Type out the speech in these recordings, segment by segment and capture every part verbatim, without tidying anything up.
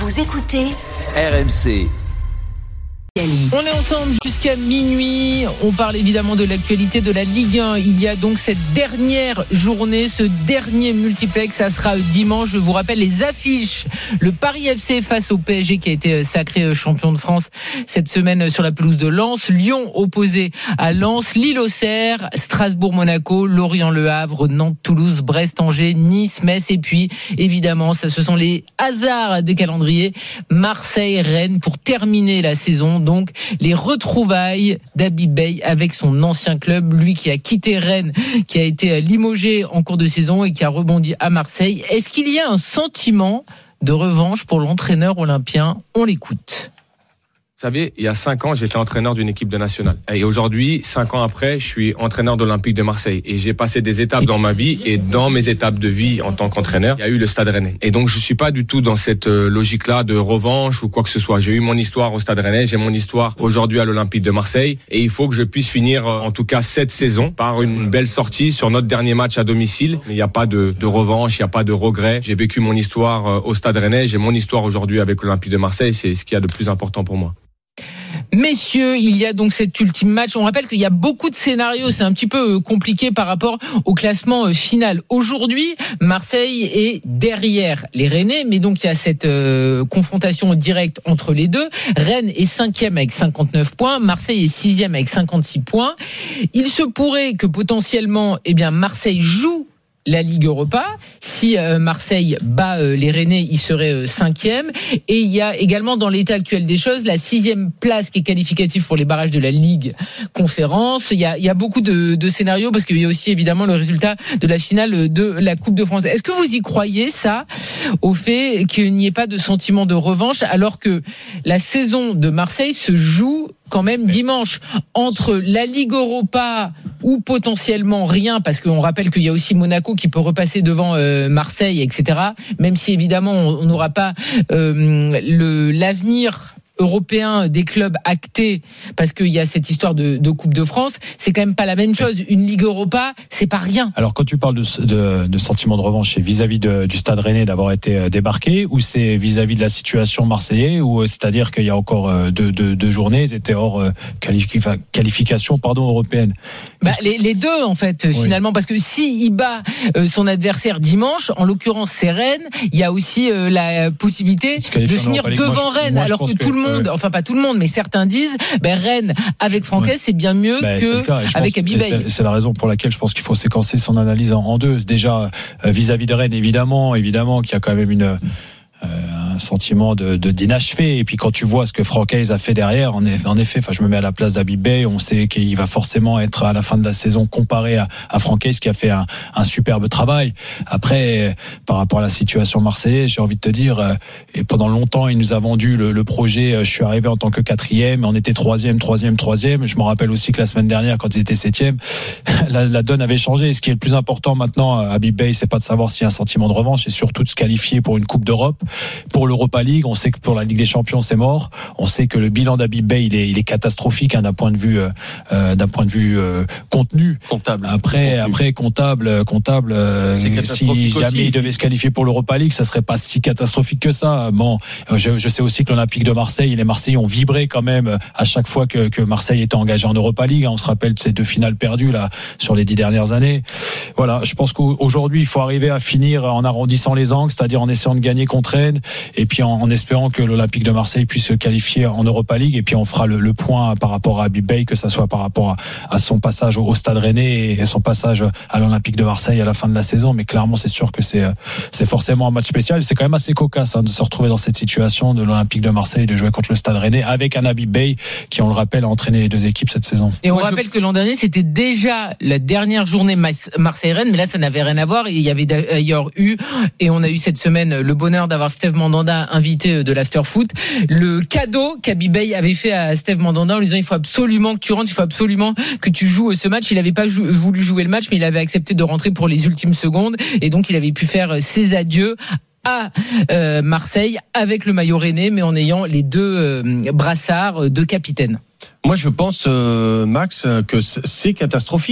Vous écoutez R M C. On est ensemble jusqu'à minuit. On parle évidemment de l'actualité de la Ligue un. Il y a donc cette dernière journée, ce dernier multiplex. Ça sera dimanche. Je vous rappelle les affiches. Le Paris F C face au P S G qui a été sacré champion de France cette semaine sur la pelouse de Lens. Lyon opposé à Lens. Lille-Auxerre, Strasbourg-Monaco, Lorient-Le Havre, Nantes-Toulouse, Brest-Angers, Nice, Metz. Et puis évidemment, ça ce sont les hasards des calendriers. Marseille-Rennes pour terminer la saison. Donc les retrouvailles d'Habib Beye avec son ancien club, lui qui a quitté Rennes, qui a été limogé en cours de saison et qui a rebondi à Marseille. Est-ce qu'il y a un sentiment de revanche pour l'entraîneur olympien ? On l'écoute. Vous savez, il y a cinq ans, j'étais entraîneur d'une équipe de nationale. Et aujourd'hui, cinq ans après, je suis entraîneur de l'Olympique de Marseille. Et j'ai passé des étapes dans ma vie. Et dans mes étapes de vie en tant qu'entraîneur, il y a eu le Stade Rennais. Et donc, je suis pas du tout dans cette logique-là de revanche ou quoi que ce soit. J'ai eu mon histoire au Stade Rennais. J'ai mon histoire aujourd'hui à l'Olympique de Marseille. Et il faut que je puisse finir, en tout cas, cette saison par une belle sortie sur notre dernier match à domicile. Il n'y a pas de, de revanche, il n'y a pas de regret. J'ai vécu mon histoire au Stade Rennais. J'ai mon histoire aujourd'hui avec l'Olympique de Marseille. C'est ce qu'il y a de plus important pour moi. Messieurs, il y a donc cet ultime match. On rappelle qu'il y a beaucoup de scénarios. C'est un petit peu compliqué par rapport au classement final. Aujourd'hui, Marseille est derrière les Rennais, mais donc il y a cette euh, confrontation directe entre les deux. Rennes est cinquième avec cinquante-neuf points. Marseille est sixième avec cinquante-six points. Il se pourrait que potentiellement, eh bien, Marseille joue la Ligue Europa. Si euh, Marseille bat euh, les Rennais, il serait euh, cinquième. Et il y a également dans l'état actuel des choses la sixième place qui est qualificative pour les barrages de la Ligue Conférence. Il y a, il y a beaucoup de, de scénarios parce qu'il y a aussi évidemment le résultat de la finale de la Coupe de France. Est-ce que vous y croyez ça, au fait qu'il n'y ait pas de sentiment de revanche alors que la saison de Marseille se joue quand même dimanche entre la Ligue Europa ou potentiellement rien, parce qu'on rappelle qu'il y a aussi Monaco qui peut repasser devant euh, Marseille, et cetera. Même si évidemment on n'aura pas euh, le l'avenir européen des clubs actés parce qu'il y a cette histoire de, de Coupe de France, c'est quand même pas la même chose. Une Ligue Europa, c'est pas rien. Alors quand tu parles de, de, de sentiment de revanche, c'est vis-à-vis de, du Stade Rennais d'avoir été débarqué, ou c'est vis-à-vis de la situation marseillaise, ou c'est-à-dire qu'il y a encore deux, deux, deux journées, ils étaient hors qualifi- qualification pardon, européenne. Bah, les, les deux en fait oui. Finalement, parce que si il bat euh, son adversaire dimanche, en l'occurrence c'est Rennes, il y a aussi euh, la possibilité de finir devant Rennes, moi, alors que, que tout le monde, enfin pas tout le monde, mais certains disent, ben Rennes avec Franquès ouais. c'est bien mieux ben, que avec Habib Beye. C'est, c'est la raison pour laquelle je pense qu'il faut séquencer son analyse en, en deux. Déjà euh, vis-à-vis de Rennes, évidemment, évidemment qu'il y a quand même une euh, un sentiment de, de d'inachevé. Et puis quand tu vois ce que Franquès a fait derrière, en effet, en effet, enfin je me mets à la place d'Habib Beye, on sait qu'il va forcément être à la fin de la saison comparé à, à Franquès qui a fait un, un superbe travail. Après, par rapport à la situation marseillaise, j'ai envie de te dire, et pendant longtemps il nous a vendu le, le projet. Je suis arrivé en tant que quatrième, on était troisième, troisième, troisième. Je me rappelle aussi que la semaine dernière, quand ils étaient septième, la, la donne avait changé. Ce qui est le plus important maintenant, Habib Beye, c'est pas de savoir s'il y a un sentiment de revanche, c'est surtout de se qualifier pour une Coupe d'Europe. Pour l'Europa League, on sait que pour la Ligue des Champions, c'est mort. On sait que le bilan d'Habib Beye, il est, il est catastrophique hein, d'un point de vue, euh, d'un point de vue euh, contenu. Comptable. Après, contenu. après comptable, comptable. Euh, si jamais aussi. il devait se qualifier pour l'Europa League, ça serait pas si catastrophique que ça. Bon, je, je sais aussi que l'Olympique de Marseille et les Marseillais ont vibré quand même à chaque fois que, que Marseille était engagé en Europa League. On se rappelle de ces deux finales perdues là sur les dix dernières années. Voilà, je pense qu'aujourd'hui, il faut arriver à finir en arrondissant les angles, c'est-à-dire en essayant de gagner contre Rennes. Et puis en, en espérant que l'Olympique de Marseille puisse se qualifier en Europa League, et puis on fera le, le point par rapport à Habib Beye, que ça soit par rapport à, à son passage au, au Stade Rennais et son passage à l'Olympique de Marseille à la fin de la saison. Mais clairement, c'est sûr que c'est, c'est forcément un match spécial. C'est quand même assez cocasse hein, de se retrouver dans cette situation de l'Olympique de Marseille, de jouer contre le Stade Rennais avec un Habib Beye qui, on le rappelle, a entraîné les deux équipes cette saison. Et on Moi, rappelle je... que l'an dernier, c'était déjà la dernière journée Marseille-Rennes, mais là, ça n'avait rien à voir. Et il y avait d'ailleurs eu, et on a eu cette semaine le bonheur d'avoir Steve Mandanda invité de l'Afterfoot, le cadeau qu'Habib Beye avait fait à Steve Mandanda en lui disant il faut absolument que tu rentres, il faut absolument que tu joues ce match. Il n'avait pas jou- voulu jouer le match, mais il avait accepté de rentrer pour les ultimes secondes, et donc il avait pu faire ses adieux à euh, Marseille avec le maillot rennais, mais en ayant les deux euh, brassards de capitaine. Moi, je pense, euh, Max, que c'est catastrophique.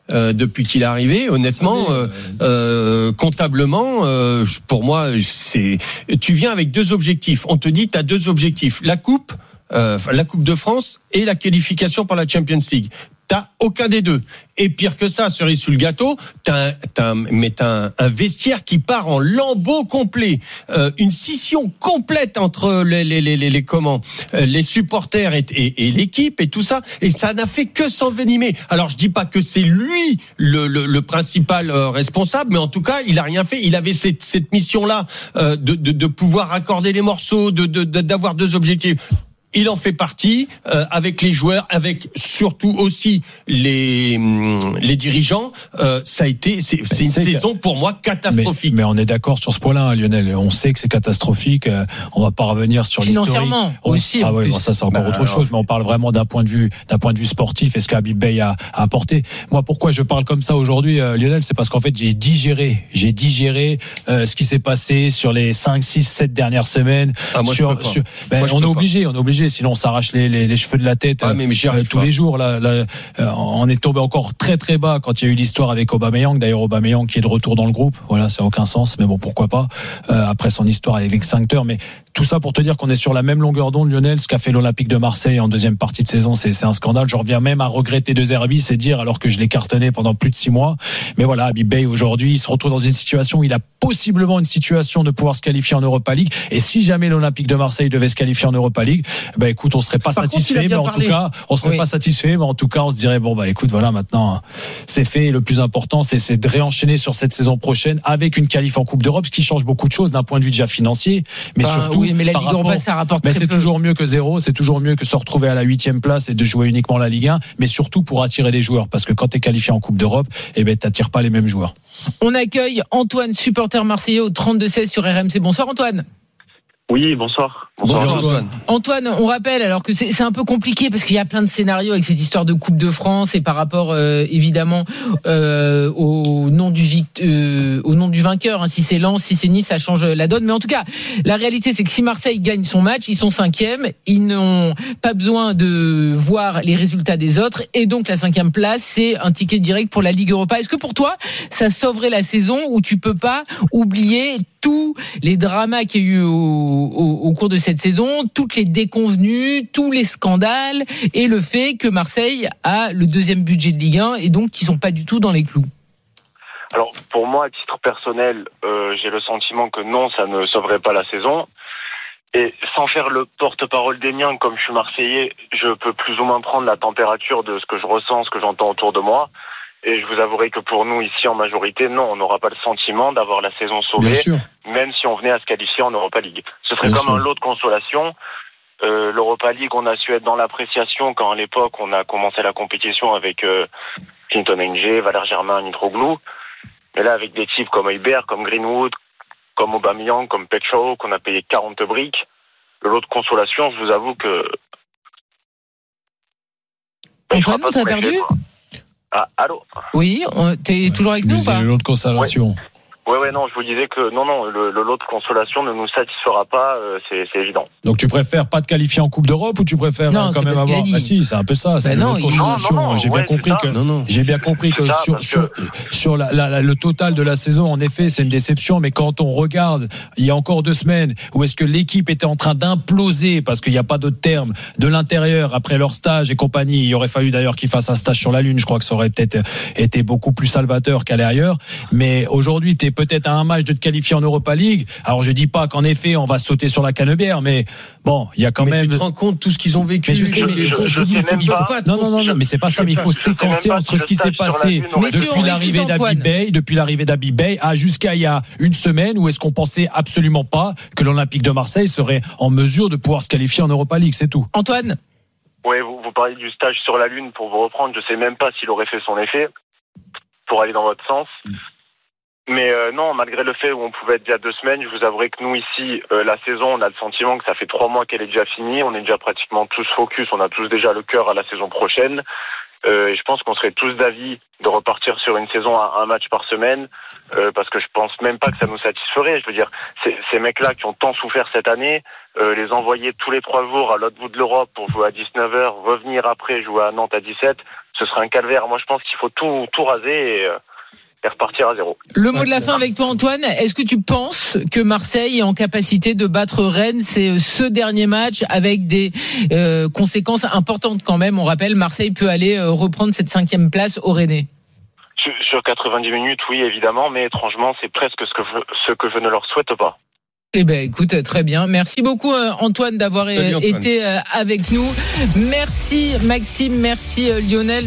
euh, depuis qu'il est arrivé. Honnêtement, euh, euh, comptablement, euh, pour moi, c'est. Tu viens avec deux objectifs. On te dit, tu as deux objectifs la coupe, euh, la Coupe de France et la qualification pour la Champions League. T'as aucun des deux. Et pire que ça, cerise sur le gâteau, t'as un, t'as un, mais t'as un, un vestiaire qui part en lambeaux complets, euh, une scission complète entre les les les les, les comment, les supporters et, et, et l'équipe et tout ça. Et ça n'a fait que s'envenimer. Alors je dis pas que c'est lui le, le, le principal responsable, mais en tout cas il a rien fait. Il avait cette, cette mission là euh, de, de de pouvoir accorder les morceaux, de, de, de d'avoir deux objectifs. Il en fait partie euh, avec les joueurs, avec surtout aussi les les dirigeants. Euh, ça a été, c'est, c'est une c'est saison que... pour moi catastrophique. Mais, mais on est d'accord sur ce point-là, hein, Lionel. On sait que c'est catastrophique. Euh, on va pas revenir sur l'historique. Financièrement aussi. Ah oui, bon, ça c'est encore bah, autre chose. Alors... Mais on parle vraiment d'un point de vue, d'un point de vue sportif. Et ce qu'Habib Beye a, a apporté. Moi, pourquoi je parle comme ça aujourd'hui, euh, Lionel, c'est parce qu'en fait j'ai digéré, j'ai digéré euh, ce qui s'est passé sur les cinq, six, sept dernières semaines. Ah, moi, sur, sur, ben, moi, on est obligé, on est obligé. Sinon on s'arrache les, les, les cheveux de la tête ah, mais, mais euh, tous pas. les jours là, là, euh, on est tombé encore très très bas quand il y a eu l'histoire avec Aubameyang. D'ailleurs Aubameyang qui est de retour dans le groupe, voilà, ça n'a aucun sens, mais bon pourquoi pas euh, après son histoire avec l'extincteur. Mais tout ça pour te dire qu'on est sur la même longueur d'onde, Lionel. Ce qu'a fait l'Olympique de Marseille en deuxième partie de saison, c'est, c'est un scandale. Je reviens même à regretter De Zerbi, c'est dire, alors que je l'ai cartonné pendant plus de six mois. Mais voilà, Habib Beye aujourd'hui, il se retrouve dans une situation où il a possiblement une situation de pouvoir se qualifier en Europa League. Et si jamais l'Olympique de Marseille devait se qualifier en Europa League, bah écoute, on serait pas Par satisfait, contre, mais en parlé. tout cas, on serait oui. pas satisfait, mais en tout cas, on se dirait bon bah écoute, voilà, maintenant c'est fait. Et le plus important, c'est, c'est de réenchaîner sur cette saison prochaine avec une qualif en Coupe d'Europe, ce qui change beaucoup de choses d'un point de vue déjà financier, mais bah, surtout. Oui, mais la Ligue Europa, ça rapporte très c'est peu. toujours mieux que zéro, c'est toujours mieux que se retrouver à la huitième place et de jouer uniquement la Ligue un, mais surtout pour attirer des joueurs, parce que quand t'es qualifié en Coupe d'Europe, eh ben t'attires pas les mêmes joueurs. On accueille Antoine, supporter marseillais au trente-deux seize sur R M C. Bonsoir Antoine. Oui, bonsoir. Bonsoir, bonsoir Antoine. Antoine, on rappelle alors que c'est, c'est un peu compliqué parce qu'il y a plein de scénarios avec cette histoire de Coupe de France et par rapport euh, évidemment euh, au nom du vict- euh, au nom du vainqueur. Hein, si c'est Lens, si c'est Nice, ça change la donne. Mais en tout cas, la réalité c'est que si Marseille gagne son match, ils sont cinquième, ils n'ont pas besoin de voir les résultats des autres et donc la cinquième place c'est un ticket direct pour la Ligue Europa. Est-ce que pour toi ça sauverait la saison où tu peux pas oublier tous les dramas qu'il y a eu au, au, au cours de cette saison, toutes les déconvenues, tous les scandales et le fait que Marseille a le deuxième budget de Ligue un et donc qu'ils sont pas du tout dans les clous? Alors pour moi, à titre personnel, euh, j'ai le sentiment que non, ça ne sauverait pas la saison. Et sans faire le porte-parole des miens, comme je suis Marseillais, je peux plus ou moins prendre la température de ce que je ressens, ce que j'entends autour de moi. Et je vous avouerai que pour nous, ici, en majorité, non, on n'aura pas le sentiment d'avoir la saison sauvée, même si on venait à se qualifier en Europa League. Ce serait Bien comme sûr. un lot de consolation. Euh, L'Europa League, on a su être dans l'appréciation quand, à l'époque, on a commencé la compétition avec euh, Clinton N G, Valère Germain, Mitroglou. Mais là, avec des types comme Hubert, comme Greenwood, comme Aubameyang, comme Petro, qu'on a payé quarante briques, le lot de consolation, je vous avoue que... Antoine, on t'a perdu ? Ah, allô ? Oui, t'es ouais, toujours avec nous ou pas ? Le lot de consolation. Ouais. Ouais, ouais, non, je vous disais que non, non, le, le lot de consolation ne nous satisfera pas, euh, c'est, c'est évident. Donc tu préfères pas te qualifier en Coupe d'Europe ou tu préfères non, quand même avoir Ah si, c'est un peu ça, c'est ben le lot de consolation. Non, non, non, j'ai bien ouais, compris que non, non. j'ai bien compris que ça, sur sur, que... sur la, la, la, le total de la saison, en effet, c'est une déception. Mais quand on regarde, il y a encore deux semaines, où est-ce que l'équipe était en train d'imploser parce qu'il n'y a pas d'autre terme de l'intérieur après leur stage et compagnie. Il aurait fallu d'ailleurs qu'ils fassent un stage sur la Lune. Je crois que ça aurait peut-être été beaucoup plus salvateur qu'à l'ailleurs. Mais aujourd'hui, t'es peut-être à un match de te qualifier en Europa League. Alors je dis pas qu'en effet on va sauter sur la canebière, mais bon, il y a quand mais même. Tu te rends compte tout ce qu'ils ont vécu. Mais je sais, mais je, je, je te dis, il faut, il faut pas. Non, non, non, non, mais c'est pas ça. Mais il faut séquencer entre ce qui s'est passé depuis l'arrivée d'Habib Beye, depuis l'arrivée d'Habib Beye, à jusqu'à il y a une semaine où est-ce qu'on pensait absolument pas que l'Olympique de Marseille serait en mesure de pouvoir se qualifier en Europa League, c'est tout. Antoine. Oui, vous, vous parlez du stage sur la Lune pour vous reprendre. Je sais même pas s'il aurait fait son effet pour aller dans votre sens. Mais euh, non, malgré le fait où on pouvait être déjà deux semaines, je vous avouerai que nous ici, euh, la saison, on a le sentiment que ça fait trois mois qu'elle est déjà finie. On est déjà pratiquement tous focus, on a tous déjà le cœur à la saison prochaine. Euh, et je pense qu'on serait tous d'avis de repartir sur une saison à un match par semaine, euh, parce que je pense même pas que ça nous satisferait. Je veux dire, ces, ces mecs-là qui ont tant souffert cette année, euh, les envoyer tous les trois jours à l'autre bout de l'Europe pour jouer à dix-neuf heures, revenir après jouer à Nantes à dix-sept, ce serait un calvaire. Moi, je pense qu'il faut tout, tout raser et, euh, et repartir à zéro. Le mot de la fin avec toi, Antoine. Est-ce que tu penses que Marseille est en capacité de battre Rennes, c'est ce dernier match, avec des euh, conséquences importantes quand même? On rappelle, Marseille peut aller euh, reprendre cette cinquième place au Rennais. Sur, sur quatre-vingt-dix minutes, oui, évidemment, mais étrangement, c'est presque ce que je, ce que je ne leur souhaite pas. Eh ben, écoute, très bien. Merci beaucoup, Antoine, d'avoir Salut, Antoine. été avec nous. Merci, Maxime. Merci, Lionel.